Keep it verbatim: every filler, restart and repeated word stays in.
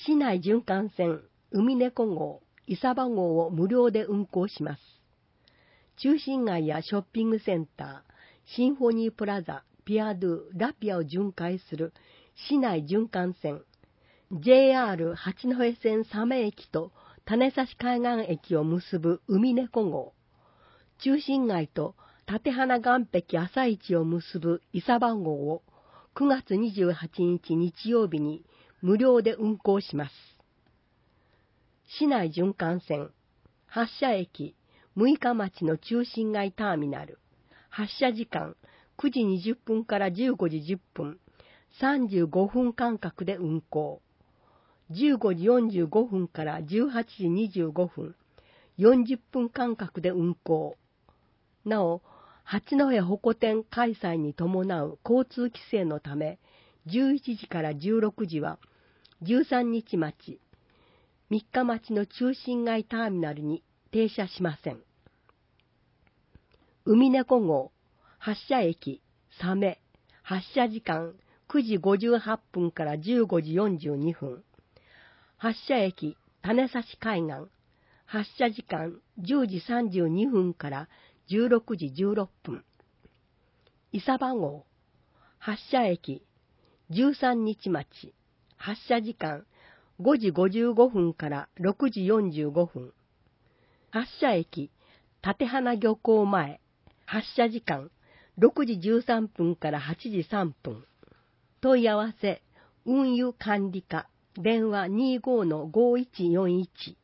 市内循環線海猫号、伊佐場号を無料で運行します。中心街やショッピングセンター、シンフォニープラザ、ピアドゥ、ラピアを巡回する市内循環線、ジェイアール 八戸線佐目駅と種差海岸駅を結ぶ海猫号、中心街と立花岸壁朝市を結ぶ伊佐場号をくがつにじゅうはちにち日曜日に無料で運行します。市内循環線、発車駅、六日町の中心街ターミナル、発車時間くじにじゅっぷんからじゅうごじじゅっぷん、さんじゅうごふん間隔で運行。じゅうごじよんじゅうごふんからじゅうはちじにじゅうごふん、よんじゅっぷん間隔で運行。なお、八戸ホコ天開催に伴う交通規制のため、じゅういちじからじゅうろくじは、じゅうさんにち町、三日町の中心街ターミナルに停車しません。海猫号、発車駅、佐目、発車時間くじごじゅうはっぷんからじゅうごじよんじゅうにふん。発車駅、種差海岸、発車時間じゅうじさんじゅうにふんからじゅうろくじじゅうろっぷん。伊佐場号、発車駅、じゅうさんにち町、発車時間ごじごじゅうごふんからろくじよんじゅうごふん。発車駅、立花漁港前、発車時間ろくじじゅうさんぷんからはちじさんぷん。問い合わせ、運輸管理課、電話 にじゅうごのごいちよんいち。